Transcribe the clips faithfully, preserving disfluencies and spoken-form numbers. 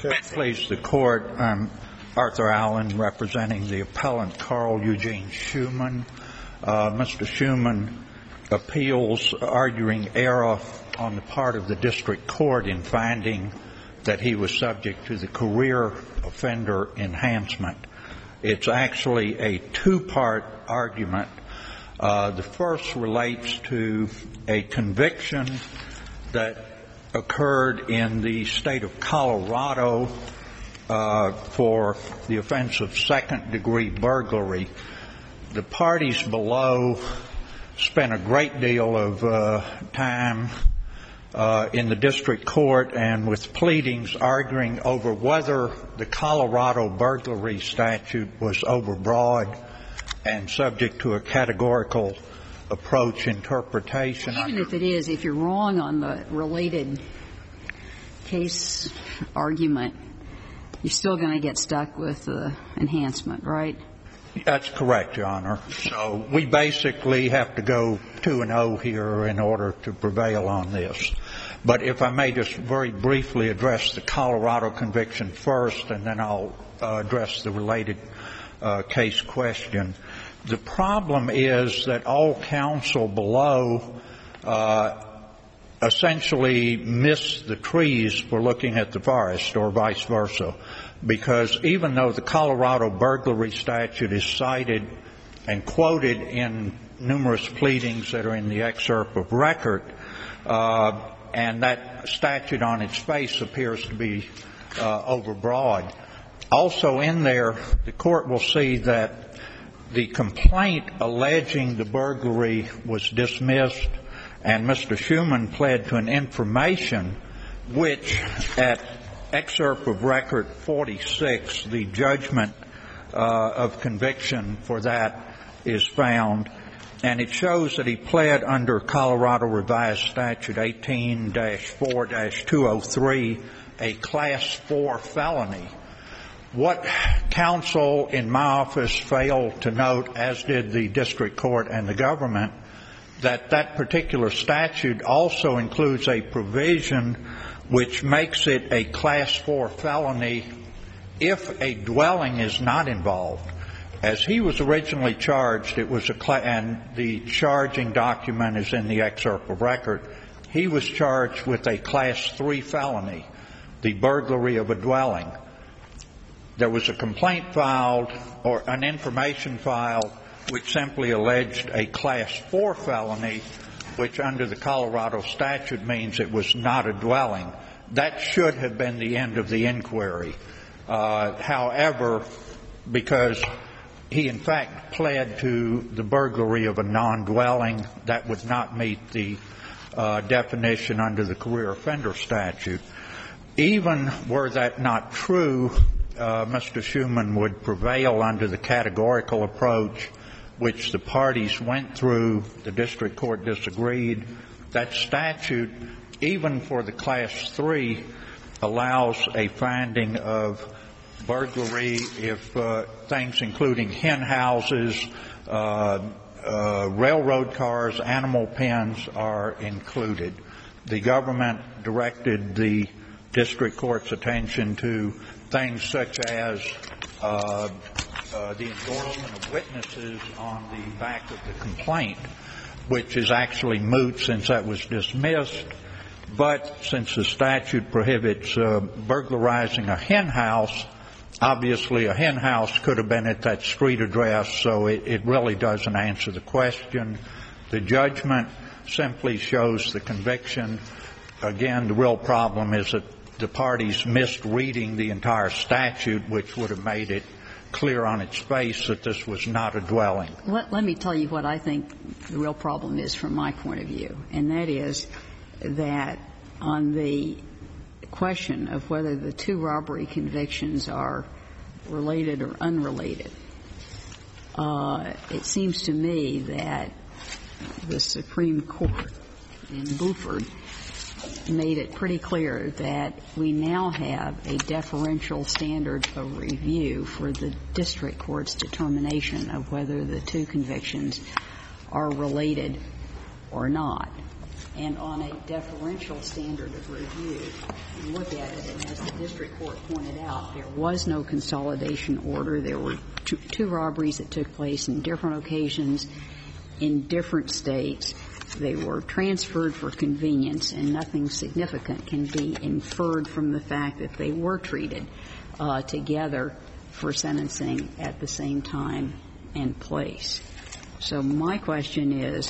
Please, the Court. I'm Arthur Allen, representing the appellant Carl Eugene Schumann. Uh, Mister Schumann appeals, arguing error on the part of the district court in finding that he was subject to the career offender enhancement. It's actually a two-part argument. Uh, the first relates to a conviction that occurred in the state of Colorado uh, for the offense of second-degree burglary. The parties below spent a great deal of uh, time uh, in the district court and with pleadings arguing over whether the Colorado burglary statute was overbroad and subject to a categorical approach interpretation. Even if it is, if you're wrong on the related case argument, you're still going to get stuck with the enhancement, right? That's correct, Your Honor. So we basically have to go two and oh here in order to prevail on this. But if I may just very briefly address the Colorado conviction first, and then I'll uh, address the related uh, case question. The problem is that all counsel below uh, essentially missed the trees for looking at the forest, or vice versa, because even though the Colorado burglary statute is cited and quoted in numerous pleadings that are in the excerpt of record, uh, and that statute on its face appears to be uh, overbroad, also in there the court will see that the complaint alleging the burglary was dismissed, and Mister Schumann pled to an information which, at excerpt of record forty-six, the judgment uh, of conviction for that is found, and it shows that he pled under Colorado Revised Statute eighteen dash four dash two oh three, a Class four felony. What counsel in my office failed to note, as did the district court and the government, that that particular statute also includes a provision which makes it a Class four felony if a dwelling is not involved. As he was originally charged, it was a cla- and the charging document is in the excerpt of record, he was charged with a Class three felony, the burglary of a dwelling. There was a complaint filed, or an information filed, which simply alleged a Class four felony, which under the Colorado statute means it was not a dwelling. That should have been the end of the inquiry. Uh, however, because he in fact pled to the burglary of a non-dwelling, that would not meet the uh, definition under the career offender statute. Even were that not true, Uh, Mister Schumann would prevail under the categorical approach, which the parties went through. The district court disagreed. That statute, even for the Class three, allows a finding of burglary if uh, things including hen houses, uh, uh, railroad cars, animal pens are included. The government directed the district court's attention to things such as uh, uh, the endorsement of witnesses on the back of the complaint, which is actually moot since that was dismissed. But since the statute prohibits uh, burglarizing a hen house, obviously a hen house could have been at that street address, so it, it really doesn't answer the question. The judgment simply shows the conviction. Again, the real problem is that the parties missed reading the entire statute, which would have made it clear on its face that this was not a dwelling. Let, let me tell you what I think the real problem is from my point of view, and that is that on the question of whether the two robbery convictions are related or unrelated, uh, it seems to me that the Supreme Court in Buford made it pretty clear that we now have a deferential standard of review for the district court's determination of whether the two convictions are related or not. And on a deferential standard of review, you look at it, and as the district court pointed out, there was no consolidation order. There were two, two robberies that took place in different occasions in different states. They were transferred for convenience, and nothing significant can be inferred from the fact that they were treated uh, together for sentencing at the same time and place. So my question is,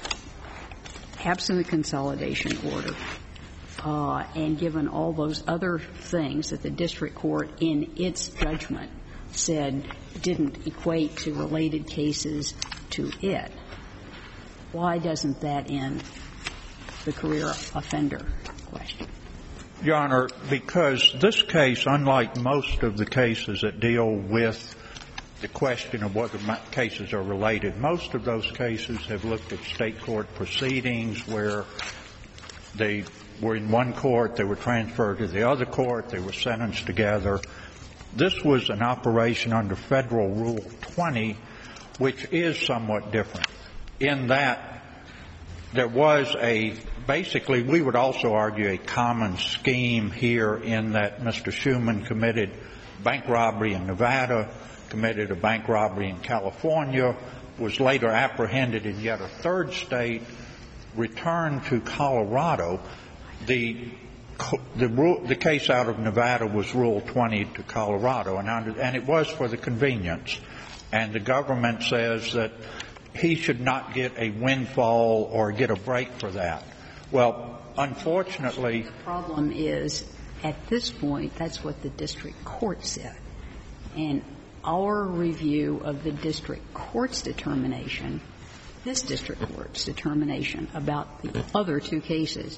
absent a consolidation order, uh, and given all those other things that the district court in its judgment said didn't equate to related cases to it, why doesn't that end the career offender question? Your Honor, because this case, unlike most of the cases that deal with the question of whether cases are related, most of those cases have looked at state court proceedings where they were in one court, they were transferred to the other court, they were sentenced together. This was an operation under Federal Rule twenty, which is somewhat different in that there was a, basically we would also argue a common scheme here in that Mister Schuman committed bank robbery in Nevada, committed a bank robbery in California, was later apprehended in yet a third state, returned to Colorado. The the, rule, the case out of Nevada was Rule twenty to Colorado, and, under, and it was for the convenience. And the government says that he should not get a windfall or get a break for that. Well, unfortunately, the problem is, at this point, that's what the district court said. And our review of the district court's determination, this district court's determination about the other two cases,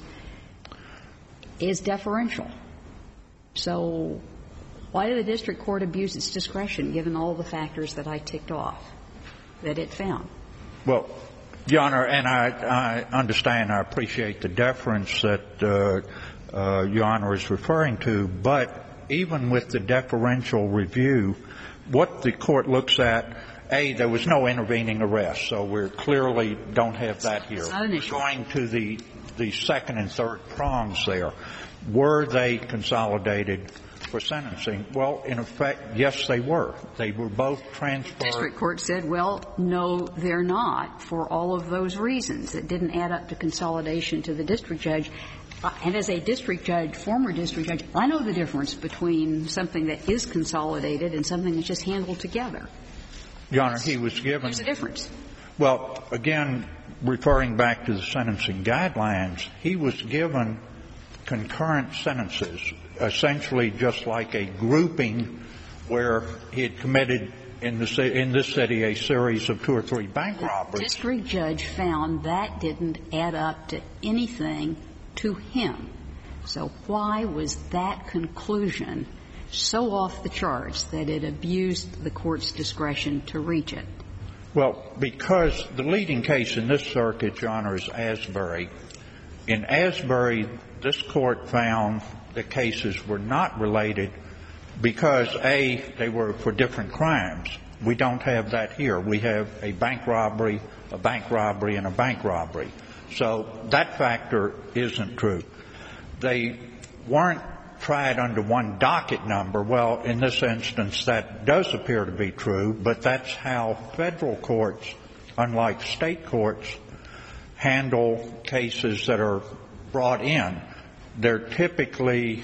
is deferential. So why did the district court abuse its discretion, given all the factors that I ticked off that it found? Well, Your Honor, and I, I understand, I appreciate the deference that uh, uh, Your Honor is referring to, but even with the deferential review, what the court looks at, A, there was no intervening arrest, so we clearly don't have that here. Going to the, the second and third prongs there, were they consolidated for sentencing? Well, in effect, yes, they were. They were both transferred. The district court said, well, no, they're not, for all of those reasons. It didn't add up to consolidation to the district judge. And as a district judge, former district judge, I know the difference between something that is consolidated and something that's just handled together. Your Honor, he was given. There's a difference. Well, again, referring back to the sentencing guidelines, he was given concurrent sentences, essentially just like a grouping where he had committed in, the, in this city a series of two or three bank robberies. The district judge found that didn't add up to anything to him. So why was that conclusion so off the charts that it abused the court's discretion to reach it? Well, because the leading case in this circuit, Your Honor, is Asbury. In Asbury, this court found the cases were not related because, A, they were for different crimes. We don't have that here. We have a bank robbery, a bank robbery, and a bank robbery. So that factor isn't true. They weren't tried under one docket number. Well, in this instance, that does appear to be true, but that's how federal courts, unlike state courts, handle cases that are brought in. They're typically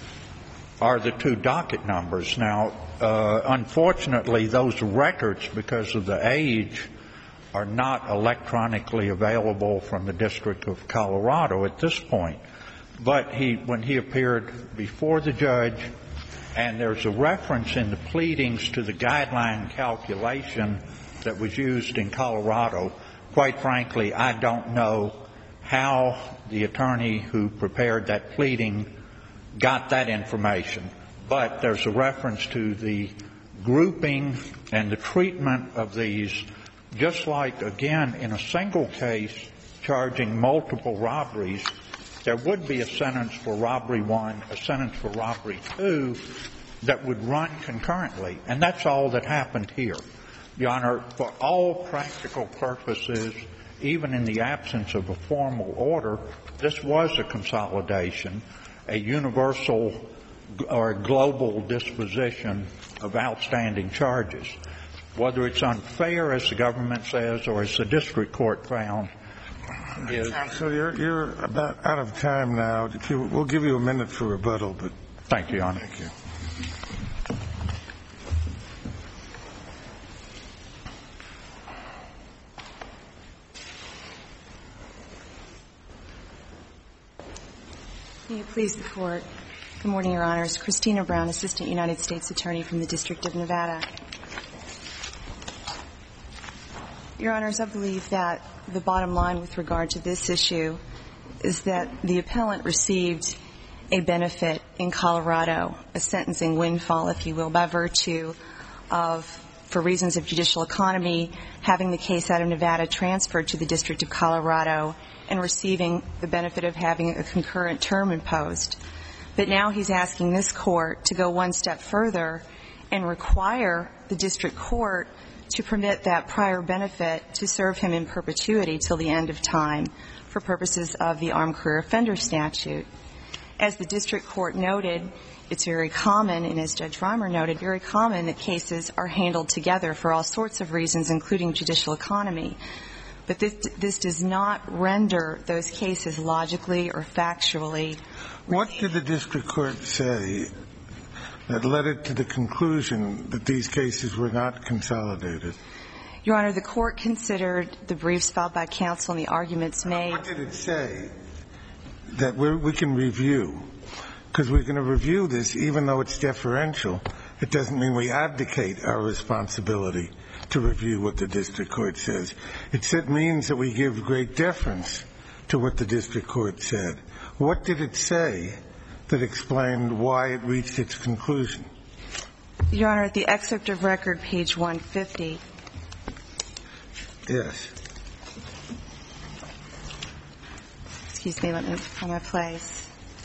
are the two docket numbers. Now, uh, unfortunately, those records, because of the age, are not electronically available from the District of Colorado at this point. But he, when he appeared before the judge, and there's a reference in the pleadings to the guideline calculation that was used in Colorado, quite frankly, I don't know how the attorney who prepared that pleading got that information. But there's a reference to the grouping and the treatment of these, just like, again, in a single case charging multiple robberies, there would be a sentence for robbery one, a sentence for robbery two that would run concurrently. And that's all that happened here. Your Honor, for all practical purposes, even in the absence of a formal order, this was a consolidation, a universal or global disposition of outstanding charges. Whether it's unfair, as the government says, or as the district court found, is... Counsel, you're, you're about out of time now. If you, we'll give you a minute for rebuttal, but... Thank you, Your Honor. Thank you. May it please the Court. Good morning, Your Honors. Christina Brown, Assistant United States Attorney from the District of Nevada. Your Honors, I believe that the bottom line with regard to this issue is that the appellant received a benefit in Colorado, a sentencing windfall, if you will, by virtue of, for reasons of judicial economy, having the case out of Nevada transferred to the District of Colorado and receiving the benefit of having a concurrent term imposed. But now he's asking this Court to go one step further and require the district court to permit that prior benefit to serve him in perpetuity till the end of time for purposes of the Armed Career Offender Statute. As the district court noted, it's very common, and as Judge Reimer noted, very common that cases are handled together for all sorts of reasons, including judicial economy. But this, this does not render those cases logically or factually. What did the district court say that led it to the conclusion that these cases were not consolidated? Your Honor, the Court considered the briefs filed by counsel and the arguments made. What did it say that we're, we can review? Because we're going to review this, even though it's deferential, it doesn't mean we abdicate our responsibility to review what the district court says. It said, means that we give great deference to what the district court said. What did it say that explained why it reached its conclusion? Your Honor, at the excerpt of record, page one fifty. Yes. Excuse me, let me find my place.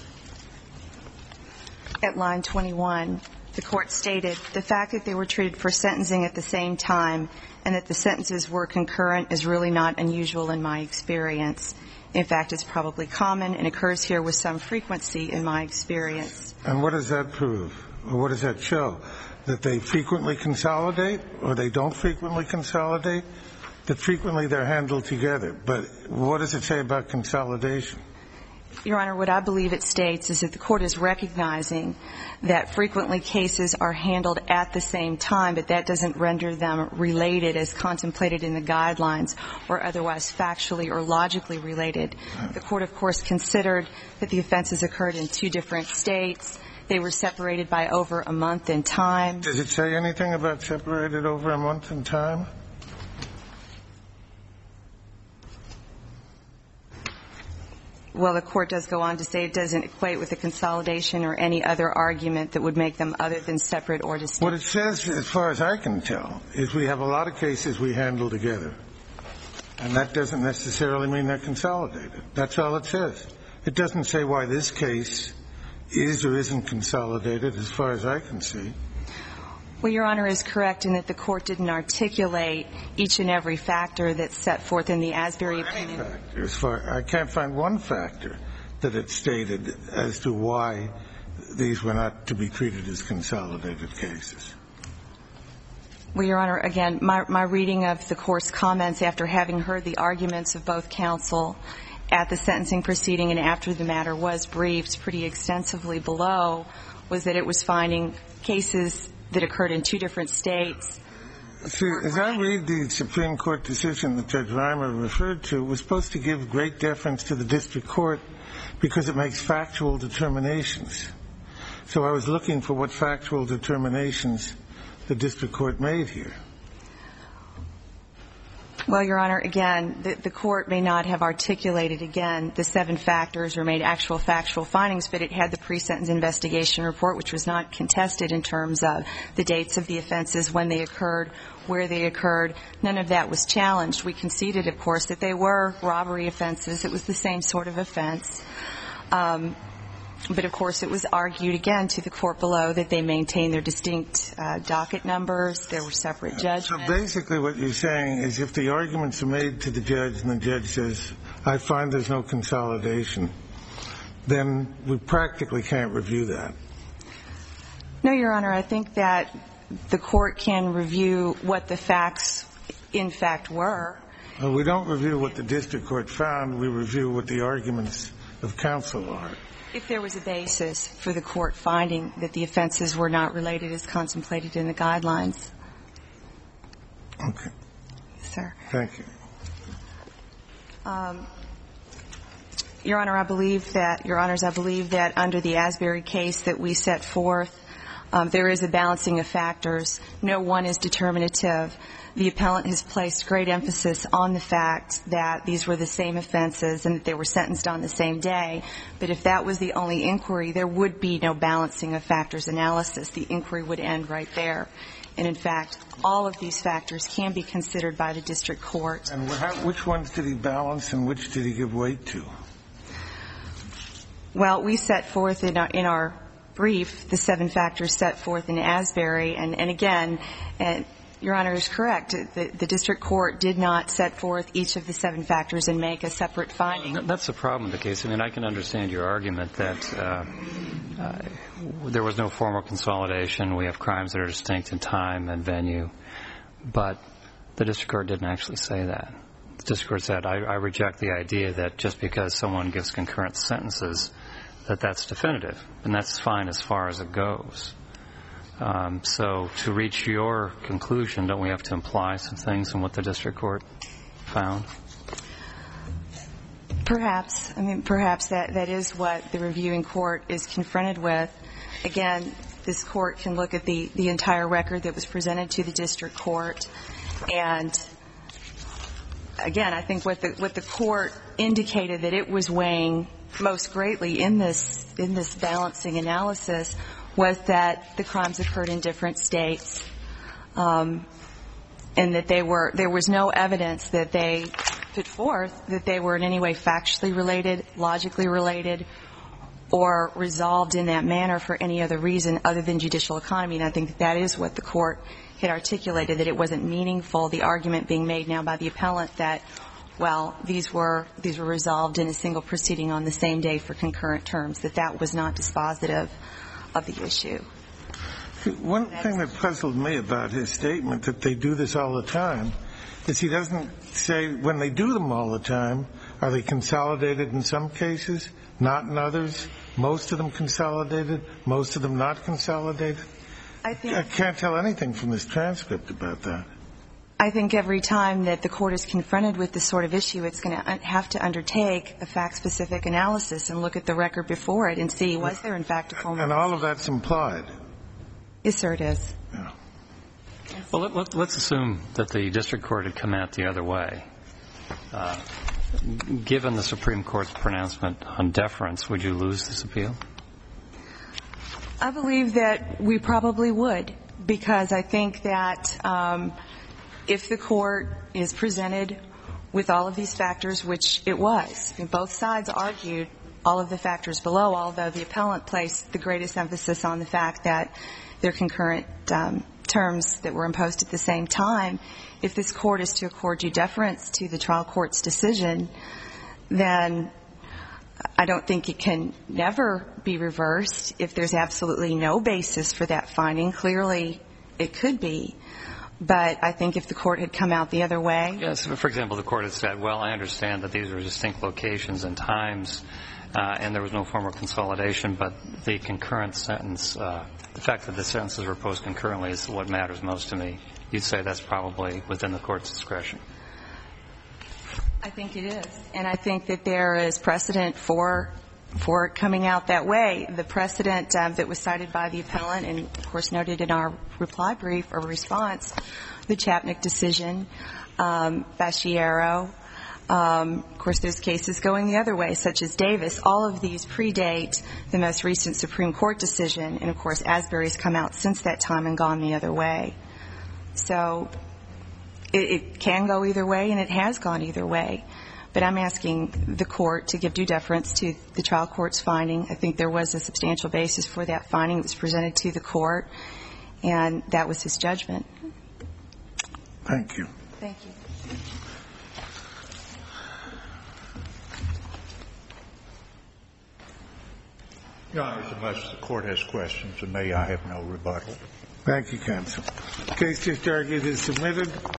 At line twenty-one, the Court stated, the fact that they were treated for sentencing at the same time and that the sentences were concurrent is really not unusual in my experience. In fact, it's probably common and occurs here with some frequency in my experience. And what does that prove? Or what does that show? That they frequently consolidate or they don't frequently consolidate? That frequently they're handled together. But what does it say about consolidation? Your Honor, what I believe it states is that the Court is recognizing that frequently cases are handled at the same time, but that doesn't render them related as contemplated in the guidelines or otherwise factually or logically related. The Court, of course, considered that the offenses occurred in two different states. They were separated by over a month in time. Does it say anything about separated over a month in time? Well, the Court does go on to say it doesn't equate with the consolidation or any other argument that would make them other than separate or distinct. What it says, as far as I can tell, is we have a lot of cases we handle together. And that doesn't necessarily mean they're consolidated. That's all it says. It doesn't say why this case is or isn't consolidated, as far as I can see. Well, Your Honor is correct in that the Court didn't articulate each and every factor that's set forth in the Asbury opinion. As far, I can't find one factor that it stated as to why these were not to be treated as consolidated cases. Well, Your Honor, again, my, my reading of the Court's comments after having heard the arguments of both counsel at the sentencing proceeding and after the matter was briefed pretty extensively below was that it was finding cases that occurred in two different states. See, as I read the Supreme Court decision that Judge Reimer referred to, it was supposed to give great deference to the district court because it makes factual determinations. So I was looking for what factual determinations the district court made here. Well, Your Honor, again, the, the Court may not have articulated, again, the seven factors or made actual factual findings, but it had the pre-sentence investigation report, which was not contested in terms of the dates of the offenses, when they occurred, where they occurred. None of that was challenged. We conceded, of course, that they were robbery offenses. It was the same sort of offense. Um, But, of course, it was argued again to the court below that they maintained their distinct uh, docket numbers. There were separate judgments. So basically what you're saying is if the arguments are made to the judge and the judge says, I find there's no consolidation, then we practically can't review that. No, Your Honor. I think that the court can review what the facts in fact were. Well, we don't review what the district court found. We review what the arguments of counsel are. If there was a basis for the court finding that the offenses were not related as contemplated in the guidelines. Okay. Sir. Thank you. Um, Your Honor, I believe that, Your Honors, I believe that under the Asbury case that we set forth, um, there is a balancing of factors. No one is determinative. The appellant has placed great emphasis on the fact that these were the same offenses and that they were sentenced on the same day. But if that was the only inquiry, there would be no balancing of factors analysis. The inquiry would end right there. And, in fact, all of these factors can be considered by the district court. And how, which ones did he balance and which did he give weight to? Well, we set forth in our, in our brief the seven factors set forth in Asbury. And, and again, and Your Honor is correct. The, the district court did not set forth each of the seven factors and make a separate finding. That's the problem with the case. I mean, I can understand your argument that uh, uh, there was no formal consolidation. We have crimes that are distinct in time and venue. But the district court didn't actually say that. The district court said, I, I reject the idea that just because someone gives concurrent sentences, that that's definitive. And that's fine as far as it goes. Um, so to reach your conclusion, don't we have to imply some things in what the district court found? Perhaps. I mean, perhaps that, that is what the reviewing court is confronted with. Again, this court can look at the, the entire record that was presented to the district court. And, again, I think what the, what the court indicated that it was weighing most greatly in this, in this balancing analysis was that the crimes occurred in different states, um, and that they were, there was no evidence that they put forth that they were in any way factually related, logically related, or resolved in that manner for any other reason other than judicial economy. And I think that, that is what the court had articulated, that it wasn't meaningful, the argument being made now by the appellant that, well, these were, these were resolved in a single proceeding on the same day for concurrent terms, that that was not dispositive of the issue. One thing that puzzled me about his statement that they do this all the time is he doesn't say when they do them all the time, are they consolidated in some cases, not in others, most of them consolidated, most of them not consolidated? I think I can't tell anything from this transcript about that. I think every time that the court is confronted with this sort of issue, it's going to have to undertake a fact-specific analysis and look at the record before it and see, was there in fact a formal... And all of that's implied. Yes, sir, it is. Yeah. Well, let, let, let's assume that the district court had come out the other way. Uh, given the Supreme Court's pronouncement on deference, would you lose this appeal? I believe that we probably would, because I think that um, if the court is presented with all of these factors, which it was, I mean, both sides argued all of the factors below, although the appellant placed the greatest emphasis on the fact that they're concurrent um, terms that were imposed at the same time. If this court is to accord due deference to the trial court's decision, then I don't think it can never be reversed. If there's absolutely no basis for that finding, clearly it could be. But I think if the court had come out the other way... Yes, for example, the court had said, well, I understand that these are distinct locations and times, uh, and there was no formal consolidation, but the concurrent sentence, uh, the fact that the sentences were posed concurrently is what matters most to me. You'd say that's probably within the court's discretion. I think it is. And I think that there is precedent for for it coming out that way. The precedent um, that was cited by the appellant and, of course, noted in our reply brief or response, the Chapnick decision, um, Basciero. Um, of course, there's cases going the other way, such as Davis. All of these predate the most recent Supreme Court decision. And, of course, Asbury's come out since that time and gone the other way. So it, it can go either way, and it has gone either way. But I'm asking the court to give due deference to the trial court's finding. I think there was a substantial basis for that finding that was presented to the court, and that was his judgment. Thank you. Thank you. Your Honor, unless the court has questions of me, I have no rebuttal. Thank you, counsel. The case just argued is submitted.